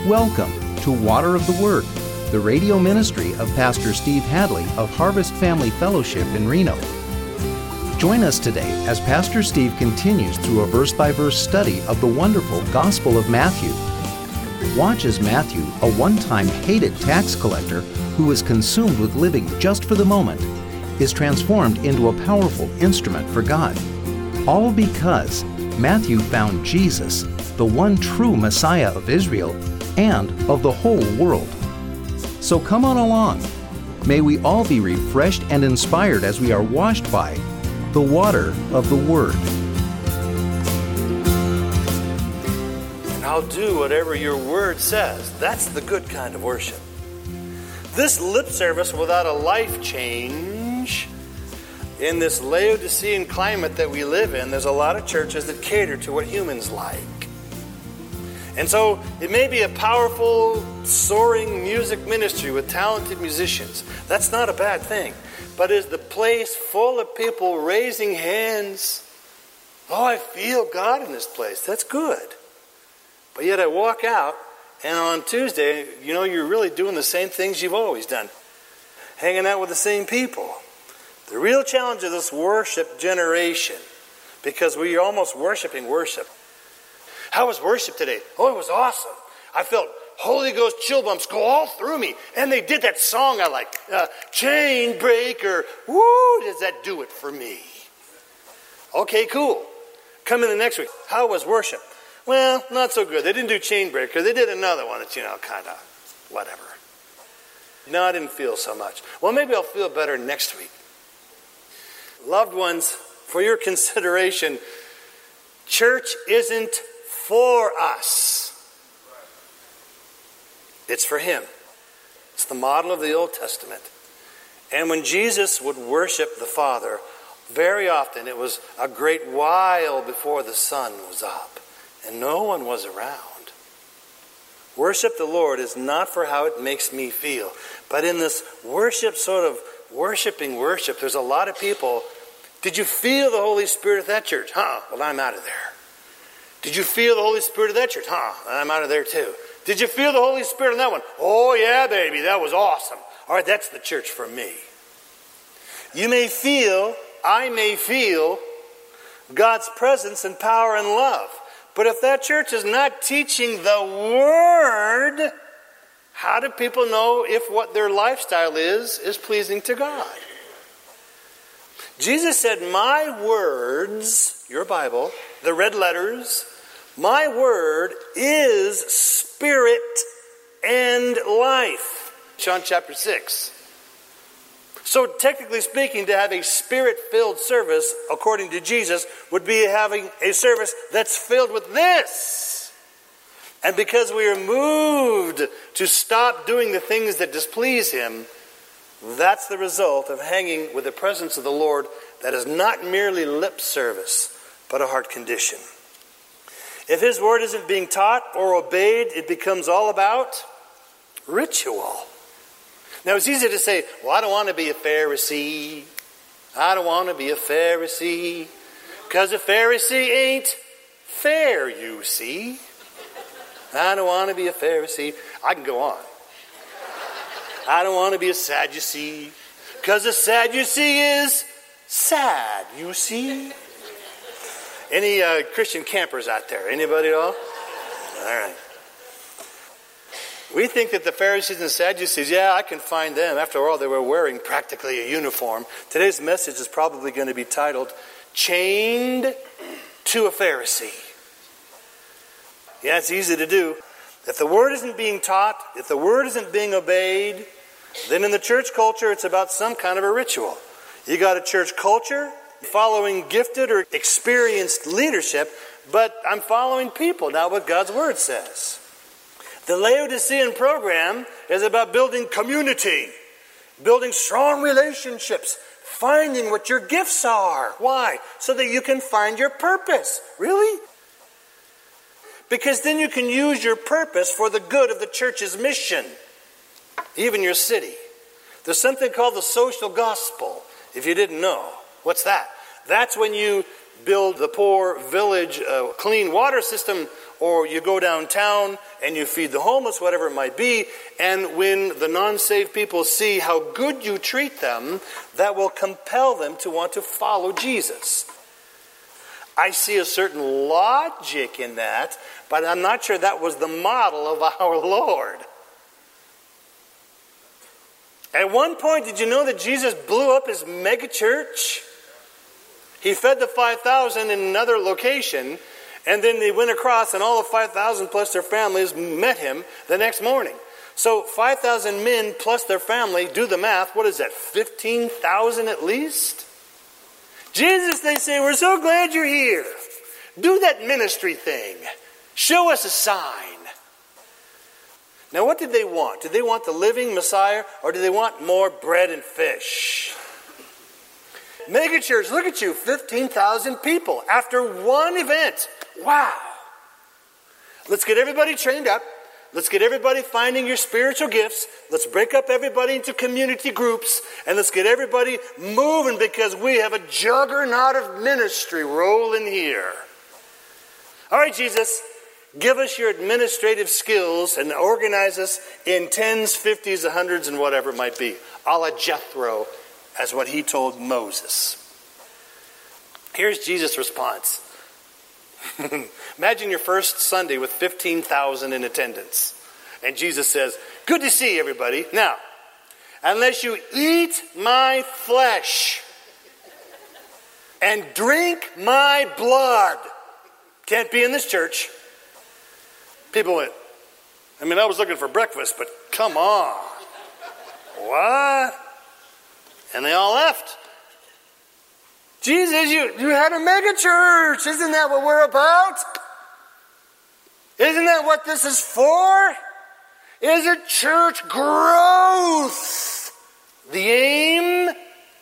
Welcome to Water of the Word, the radio ministry of Pastor Steve Hadley of Harvest Family Fellowship in Reno. Join us today as Pastor Steve continues through a verse-by-verse study of the wonderful Gospel of Matthew. Watch as Matthew, a one-time hated tax collector who was consumed with living just for the moment, is transformed into a powerful instrument for God. All because Matthew found Jesus, the one true Messiah of Israel and of the whole world. So come on along. May we all be refreshed and inspired as we are washed by the water of the Word. And I'll do whatever your Word says. That's the good kind of worship. This lip service without a life change, in this Laodicean climate that we live in, there's a lot of churches that cater to what humans like. And so it may be a powerful, soaring music ministry with talented musicians. That's not a bad thing. But is the place full of people raising hands? Oh, I feel God in this place. That's good. But yet I walk out, and on Tuesday, you're really doing the same things you've always done. Hanging out with the same people. The real challenge of this worship generation, because we are almost worshiping worship. How was worship today? Oh, it was awesome. I felt Holy Ghost chill bumps go all through me. And they did that song I like, Chain Breaker. Woo, does that do it for me? Okay, cool. Come in the next week. How was worship? Well, not so good. They didn't do Chain Breaker. They did another one that's, kind of whatever. No, I didn't feel so much. Well, maybe I'll feel better next week. Loved ones, for your consideration, church isn't for us. It's for Him. It's the model of the Old Testament. And when Jesus would worship the Father, very often it was a great while before the sun was up and no one was around. Worship the Lord is not for how it makes me feel. But in this worship, sort of worshiping worship, there's a lot of people. Did you feel the Holy Spirit at that church? Well, I'm out of there. Did you feel the Holy Spirit of that church? I'm out of there too. Did you feel the Holy Spirit in that one? Oh yeah, baby, that was awesome. All right, that's the church for me. I may feel God's presence and power and love. But if that church is not teaching the Word, how do people know if what their lifestyle is pleasing to God? Jesus said, my words, your Bible, the red letters, my word is spirit and life. John chapter 6. So technically speaking, to have a spirit-filled service, according to Jesus, would be having a service that's filled with this. And because we are moved to stop doing the things that displease Him, that's the result of hanging with the presence of the Lord that is not merely lip service, but a heart condition. If His word isn't being taught or obeyed, it becomes all about ritual. Now, it's easy to say, well, I don't want to be a Pharisee. I don't want to be a Pharisee. Because a Pharisee ain't fair, you see. I don't want to be a Pharisee. I can go on. I don't want to be a Sadducee. Because a Sadducee is sad, you see. Any Christian campers out there? Anybody at all? All right. We think that the Pharisees and Sadducees, I can find them. After all, they were wearing practically a uniform. Today's message is probably going to be titled, Chained to a Pharisee. Yeah, it's easy to do. If the word isn't being taught, if the word isn't being obeyed, then in the church culture, it's about some kind of a ritual. You got a church culture following gifted or experienced leadership, but I'm following people, not what God's word says. The Laodicean program is about building community, building strong relationships, finding what your gifts are. Why? So that you can find your purpose. Really? Because then you can use your purpose for the good of the church's mission, even your city. There's something called the social gospel, if you didn't know. What's that? That's when you build the poor village clean water system or you go downtown and you feed the homeless, whatever it might be, and when the non-saved people see how good you treat them, that will compel them to want to follow Jesus. I see a certain logic in that, but I'm not sure that was the model of our Lord. At one point, did you know that Jesus blew up his megachurch? He fed the 5,000 in another location, and then they went across, and all the 5,000 plus their families met him the next morning. So 5,000 men plus their family, do the math, what is that, 15,000 at least? Jesus, they say, we're so glad you're here. Do that ministry thing. Show us a sign. Now, what did they want? Did they want the living Messiah, or did they want more bread and fish? Megachurch, look at you, 15,000 people after one event. Wow. Let's get everybody trained up. Let's get everybody finding your spiritual gifts. Let's break up everybody into community groups, and let's get everybody moving, because we have a juggernaut of ministry rolling here. All right, Jesus, give us your administrative skills and organize us in 10s, 50s, 100s, and whatever it might be. A la Jethro, as what he told Moses. Here's Jesus' response. Imagine your first Sunday with 15,000 in attendance. And Jesus says, good to see everybody. Now, unless you eat my flesh and drink my blood, can't be in this church. People went, I was looking for breakfast, but come on. What? And they all left. Jesus, you had a mega church. Isn't that what we're about? Isn't that what this is for? Is it church growth the aim?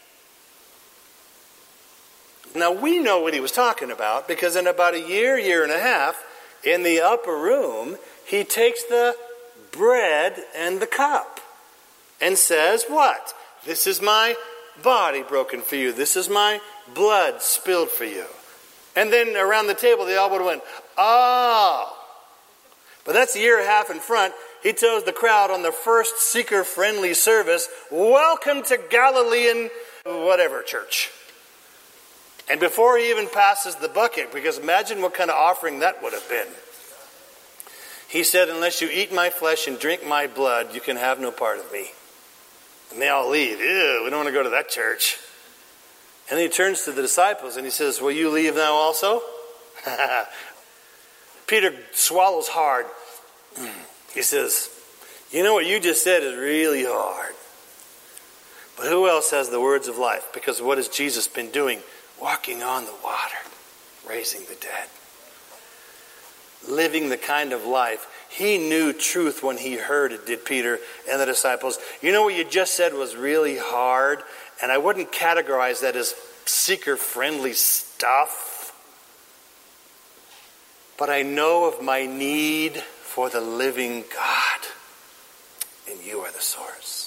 Now, we know what he was talking about, because in about a year and a half, in the upper room, he takes the bread and the cup and says, what? This is my body broken for you. This is my blood spilled for you. And then around the table, they all would have went, oh. But that's a year and a half in front. He tells the crowd on the first seeker-friendly service, welcome to Galilean whatever church. And before he even passes the bucket, because imagine what kind of offering that would have been. He said, unless you eat my flesh and drink my blood, you can have no part of me. And they all leave. Ew, we don't want to go to that church. And then he turns to the disciples and he says, will you leave now also? Peter swallows hard. He says, you know what you just said is really hard. But who else has the words of life? Because what has Jesus been doing? Walking on the water, raising the dead. Living the kind of life. He knew truth when he heard it, did Peter and the disciples. You know what you just said was really hard? And I wouldn't categorize that as seeker-friendly stuff. But I know of my need for the living God. And you are the source.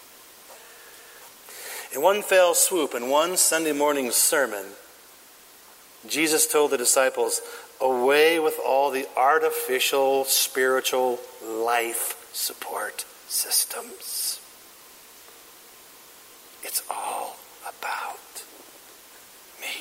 In one fell swoop, in one Sunday morning sermon, Jesus told the disciples, away with all the artificial spiritual life support systems. It's all about me.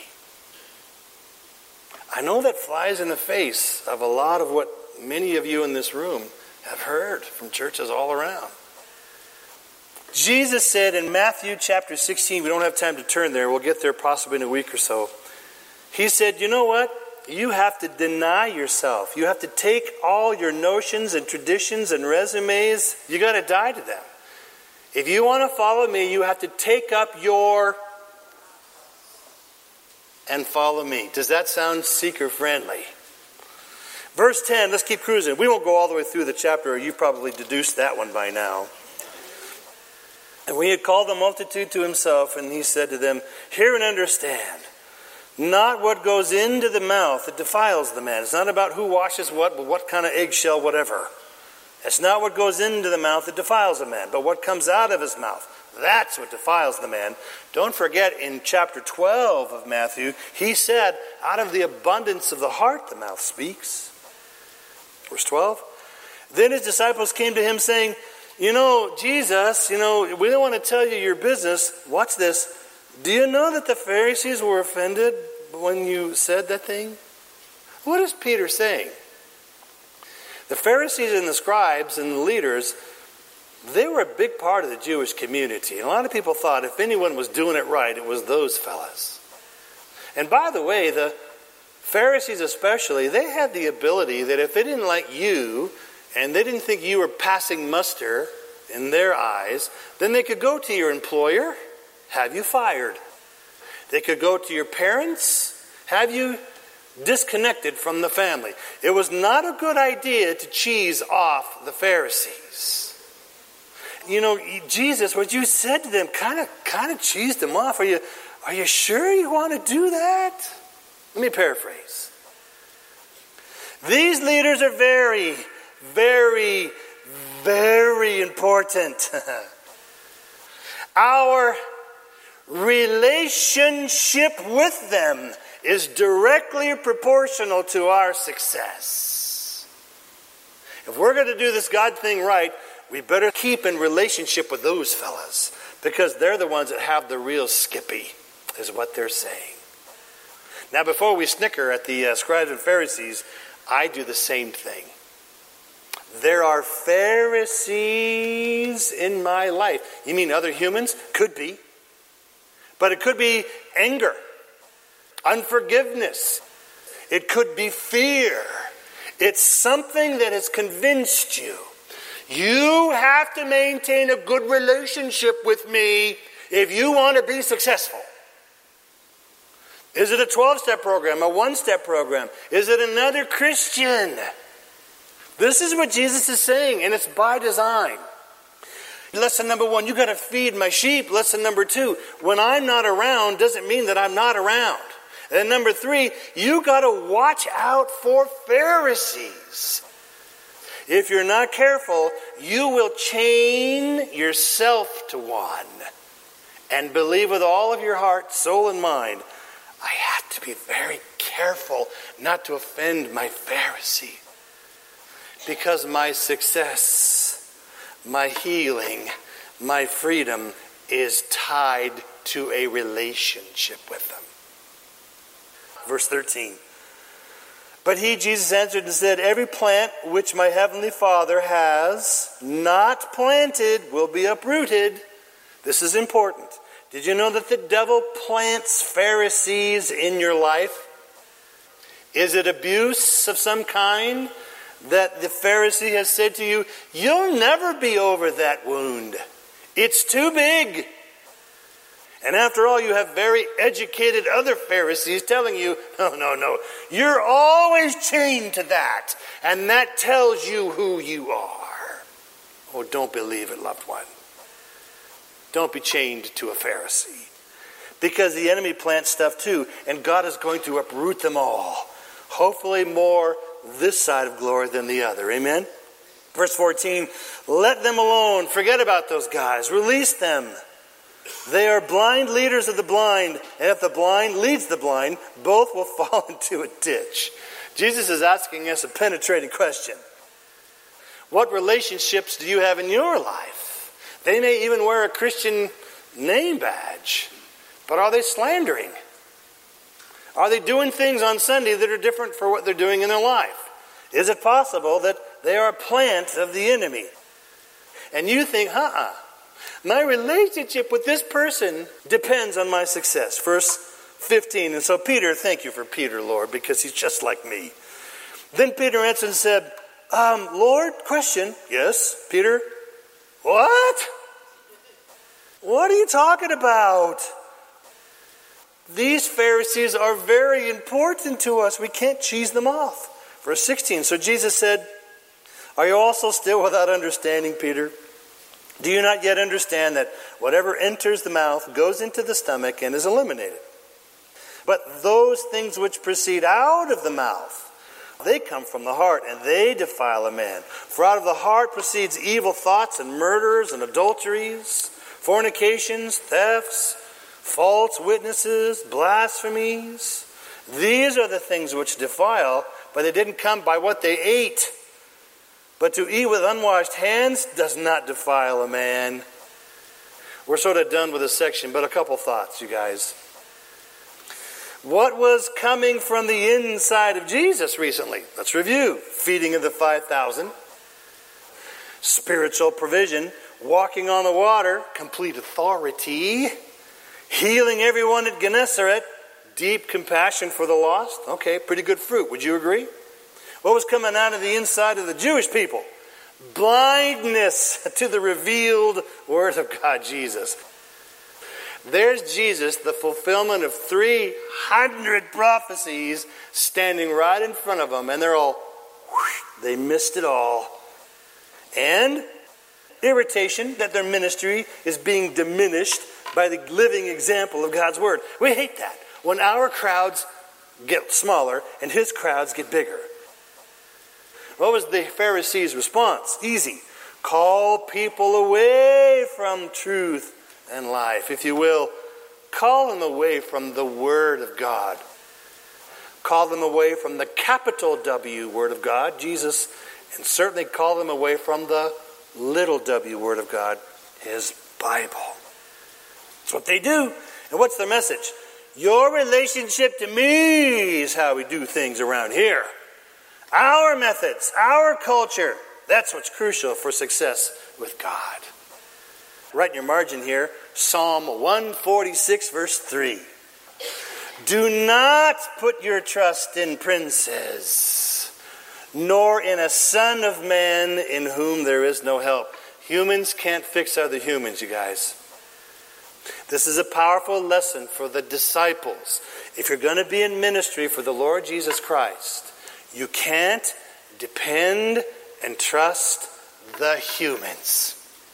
I know that flies in the face of a lot of what many of you in this room have heard from churches all around. Jesus said in Matthew chapter 16, we don't have time to turn there, we'll get there possibly in a week or so. He said, you know what? You have to deny yourself. You have to take all your notions and traditions and resumes. You got to die to them. If you want to follow me, you have to take up your and follow me. Does that sound seeker-friendly? Verse 10, let's keep cruising. We won't go all the way through the chapter. You've probably deduced that one by now. And when he had called the multitude to himself, and he said to them, hear and understand. Not what goes into the mouth that defiles the man. It's not about who washes what, but what kind of eggshell, whatever. It's not what goes into the mouth that defiles a man, but what comes out of his mouth. That's what defiles the man. Don't forget, in chapter 12 of Matthew, he said, out of the abundance of the heart the mouth speaks. Verse 12. Then his disciples came to him saying, Jesus, we don't want to tell you your business. Watch this. Do you know that the Pharisees were offended when you said that thing? What is Peter saying? The Pharisees and the scribes and the leaders, they were a big part of the Jewish community. And a lot of people thought if anyone was doing it right, it was those fellas. And by the way, the Pharisees especially, they had the ability that if they didn't like you and they didn't think you were passing muster in their eyes, then they could go to your employer, have you fired. They could go to your parents, have you disconnected from the family. It was not a good idea to cheese off the Pharisees. Jesus, what you said to them kind of cheesed them off. Are you sure you want to do that? Let me paraphrase. These leaders are very, very, very important. Our relationship with them is directly proportional to our success. If we're going to do this God thing right, we better keep in relationship with those fellas, because they're the ones that have the real skippy, is what they're saying. Now, before we snicker at the scribes and Pharisees, I do the same thing. There are Pharisees in my life. You mean other humans? Could be. But it could be anger, unforgiveness. It could be fear. It's something that has convinced you. You have to maintain a good relationship with me if you want to be successful. Is it a 12-step program, a 1-step program? Is it another Christian? This is what Jesus is saying, and it's by design. Lesson number 1, you got to feed my sheep. Lesson number 2, when I'm not around doesn't mean that I'm not around. And number 3, you got to watch out for Pharisees. If you're not careful, you will chain yourself to one and believe with all of your heart, soul, and mind, I have to be very careful not to offend my Pharisee, because my success, my healing, my freedom is tied to a relationship with them. Verse 13. But he, Jesus, answered and said, every plant which my heavenly Father has not planted will be uprooted. This is important. Did you know that the devil plants Pharisees in your life? Is it abuse of some kind that the Pharisee has said to you, you'll never be over that wound. It's too big. And after all, you have very educated other Pharisees telling you, no, you're always chained to that. And that tells you who you are. Oh, don't believe it, loved one. Don't be chained to a Pharisee. Because the enemy plants stuff too, and God is going to uproot them all. Hopefully more this side of glory than the other. Amen? Verse 14, let them alone. Forget about those guys. Release them. They are blind leaders of the blind, and if the blind leads the blind, both will fall into a ditch. Jesus is asking us a penetrating question. What relationships do you have in your life? They may even wear a Christian name badge, but are they slandering? Are they doing things on Sunday that are different for what they're doing in their life? Is it possible that they are a plant of the enemy? And you think, my relationship with this person depends on my success. Verse 15. And so Peter, thank you for Peter, Lord, because he's just like me. Then Peter answered and said, Lord, question. Yes, Peter. What? What are you talking about? These Pharisees are very important to us. We can't cheese them off. Verse 16. So Jesus said, are you also still without understanding, Peter? Do you not yet understand that whatever enters the mouth goes into the stomach and is eliminated? But those things which proceed out of the mouth, they come from the heart, and they defile a man. For out of the heart proceeds evil thoughts and murders and adulteries, fornications, thefts, false witnesses, blasphemies. These are the things which defile, but they didn't come by what they ate, But to eat with unwashed hands does not defile a man. We're sort of done with this section, but a couple thoughts, you guys. What was coming from the inside of Jesus recently? Let's review. Feeding of the 5,000. Spiritual provision. Walking on the water. Complete authority. Healing everyone at Gennesaret. Deep compassion for the lost. Okay, pretty good fruit. Would you agree? What was coming out of the inside of the Jewish people? Blindness to the revealed Word of God, Jesus. There's Jesus, the fulfillment of 300 prophecies standing right in front of them. And they're all, they missed it all. And irritation that their ministry is being diminished by the living example of God's Word. We hate that. When our crowds get smaller and his crowds get bigger. What was the Pharisees' response? Easy. Call people away from truth and life. If you will, call them away from the Word of God. Call them away from the capital W Word of God, Jesus, and certainly call them away from the little w Word of God, His Bible. That's what they do. And what's their message? Your relationship to me is how we do things around here. Our methods, our culture, that's what's crucial for success with God. Write in your margin here, Psalm 146, verse 3. Do not put your trust in princes, nor in a son of man in whom there is no help. Humans can't fix other humans, you guys. This is a powerful lesson for the disciples. If you're going to be in ministry for the Lord Jesus Christ, you can't depend and trust the humans,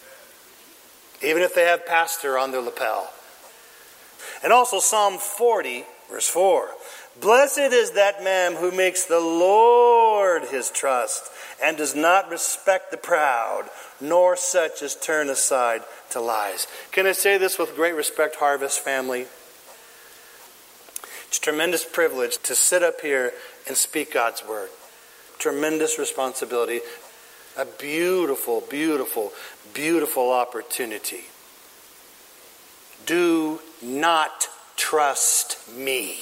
even if they have pastor on their lapel. And also Psalm 40, verse 4. Blessed is that man who makes the Lord his trust and does not respect the proud, nor such as turn aside to lies. Can I say this with great respect, Harvest family? It's a tremendous privilege to sit up here and speak God's word. Tremendous responsibility. A beautiful, beautiful, beautiful opportunity. Do not trust me.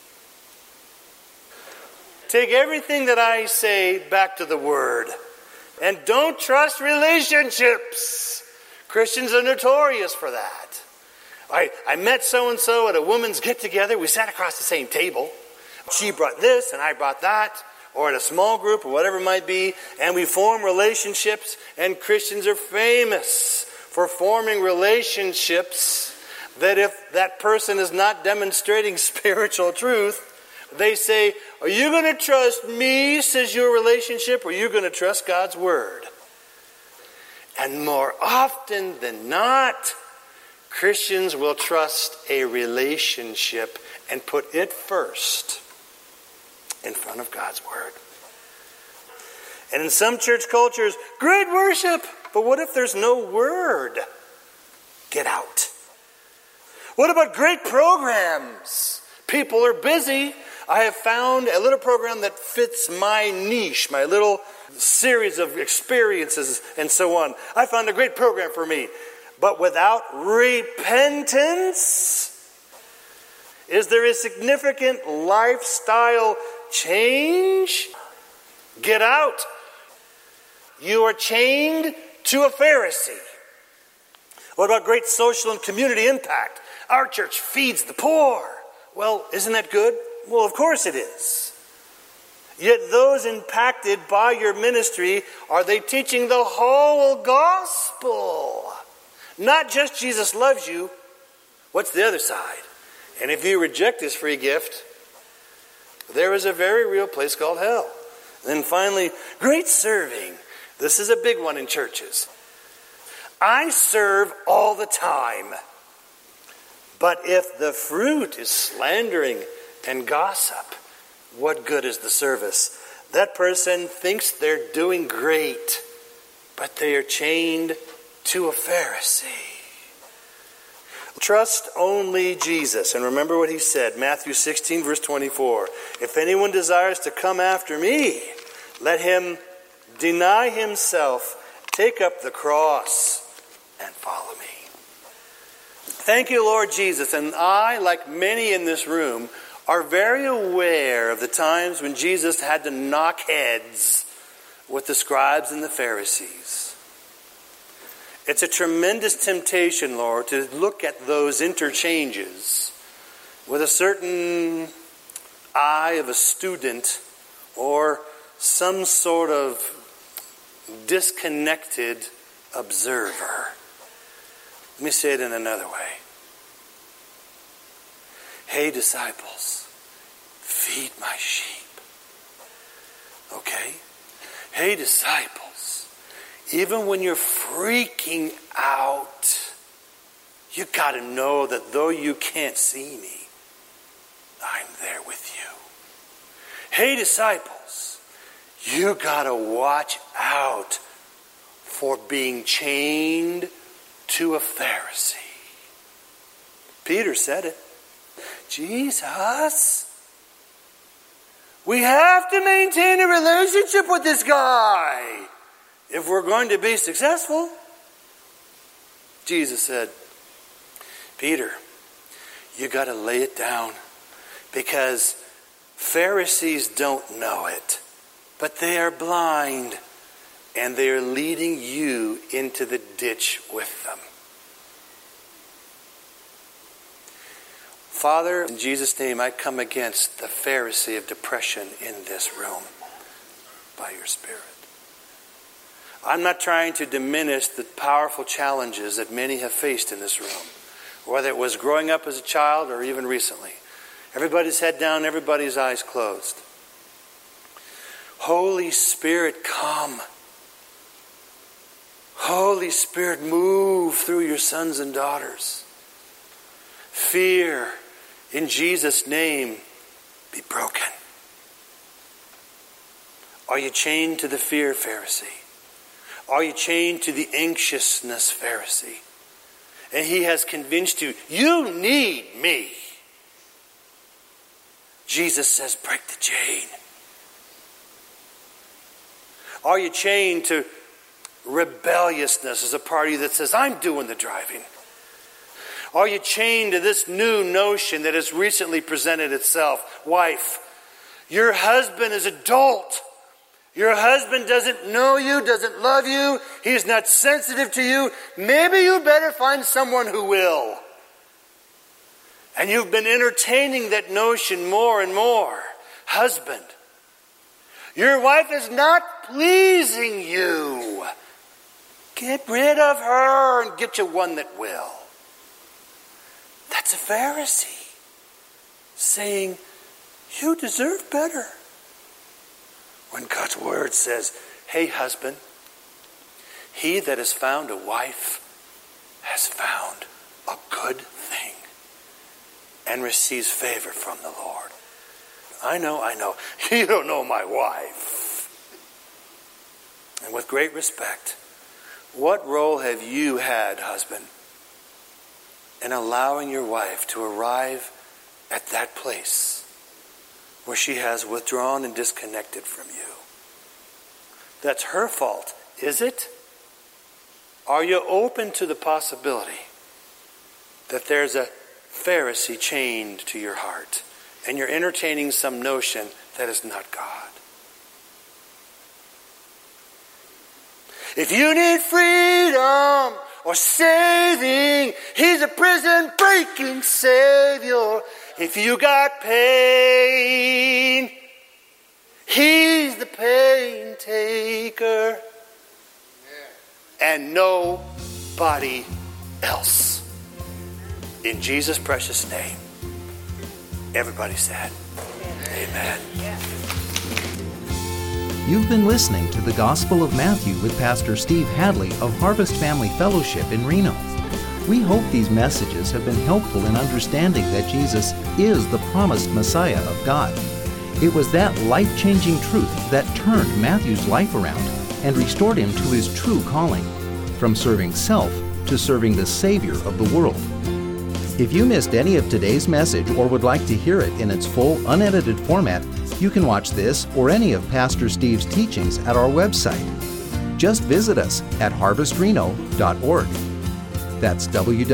Take everything that I say back to the Word. And don't trust relationships. Christians are notorious for that. I met so-and-so at a women's get-together. We sat across the same table. She brought this and I brought that. Or at a small group or whatever it might be. And we form relationships. And Christians are famous for forming relationships that if that person is not demonstrating spiritual truth, they say, are you going to trust me, says your relationship, or are you going to trust God's word? And more often than not, Christians will trust a relationship and put it first in front of God's word. And in some church cultures, great worship, but what if there's no word? Get out. What about great programs? People are busy. I have found a little program that fits my niche, my little series of experiences and so on. I found a great program for me. But without repentance, is there a significant lifestyle change? Get out. You are chained to a Pharisee. What about great social and community impact? Our church feeds the poor. Well, isn't that good? Well, of course it is. Yet those impacted by your ministry, are they teaching the whole gospel? Not just Jesus loves you. What's the other side? And if you reject this free gift, there is a very real place called hell. And then finally, great serving. This is a big one in churches. I serve all the time. But if the fruit is slandering and gossip, what good is the service? That person thinks they're doing great, but they are chained to a Pharisee. Trust only Jesus. And remember what he said, Matthew 16, verse 24. If anyone desires to come after me, let him deny himself, take up the cross, and follow me. Thank you, Lord Jesus. And I, like many in this room, are very aware of the times when Jesus had to knock heads with the scribes and the Pharisees. It's a tremendous temptation, Lord, to look at those interchanges with a certain eye of a student or some sort of disconnected observer. Let me say it in another way. Hey, disciples, feed my sheep. Okay? Hey, disciples, even when you're freaking out, you got to know that though you can't see me, I'm there with you. Hey, disciples, you got to watch out for being chained to a Pharisee. Peter said it. Jesus, we have to maintain a relationship with this guy if we're going to be successful. Jesus said, Peter, you got to lay it down, because Pharisees don't know it, but they are blind, and they are leading you into the ditch with them. Father, in Jesus' name, I come against the Pharisee of depression in this room by your Spirit. I'm not trying to diminish the powerful challenges that many have faced in this room, whether it was growing up as a child or even recently. Everybody's head down, everybody's eyes closed. Holy Spirit, come. Holy Spirit, move through your sons and daughters. Fear, in Jesus' name, be broken. Are you chained to the fear, Pharisee? Are you chained to the anxiousness, Pharisee? And he has convinced you, you need me. Jesus says, break the chain. Are you chained to rebelliousness as a party that says, I'm doing the driving? Are you chained to this new notion that has recently presented itself? Wife, your husband is adult. Your husband doesn't know you, doesn't love you. He's not sensitive to you. Maybe you better find someone who will. And you've been entertaining that notion more and more. Husband, your wife is not pleasing you. Get rid of her and get you one that will. That's a Pharisee saying, you deserve better. When God's word says, hey husband, he that has found a wife has found a good thing and receives favor from the Lord. I know. You don't know my wife. And with great respect, what role have you had, husband, in allowing your wife to arrive at that place where she has withdrawn and disconnected from you? That's her fault, is it? Are you open to the possibility that there's a Pharisee chained to your heart and you're entertaining some notion that is not God? If you need freedom or saving, he's a prison-breaking Savior. If you got pain, he's the pain taker. And nobody else. In Jesus' precious name. Everybody said, amen. You've been listening to the Gospel of Matthew with Pastor Steve Hadley of Harvest Family Fellowship in Reno. We hope these messages have been helpful in understanding that Jesus is the promised Messiah of God. It was that life-changing truth that turned Matthew's life around and restored him to his true calling, from serving self to serving the Savior of the world. If you missed any of today's message or would like to hear it in its full, unedited format, You can watch this or any of Pastor Steve's teachings at our website. Just visit us at harvestreno.org. That's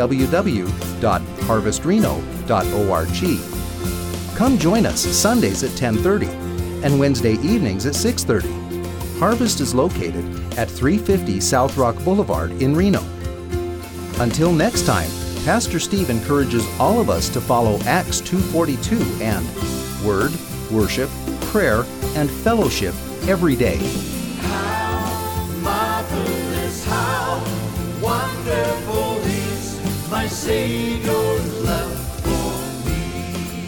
www.harvestreno.org. Come join us Sundays at 10:30 and Wednesday evenings at 6:30. Harvest is located at 350 South Rock Boulevard in Reno. Until next time, Pastor Steve encourages all of us to follow Acts 2:42 and Word, Worship, Prayer, and Fellowship every day. How marvelous, how wonderful is my Savior's love for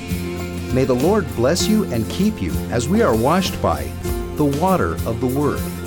me. May the Lord bless you and keep you as we are washed by the water of the Word.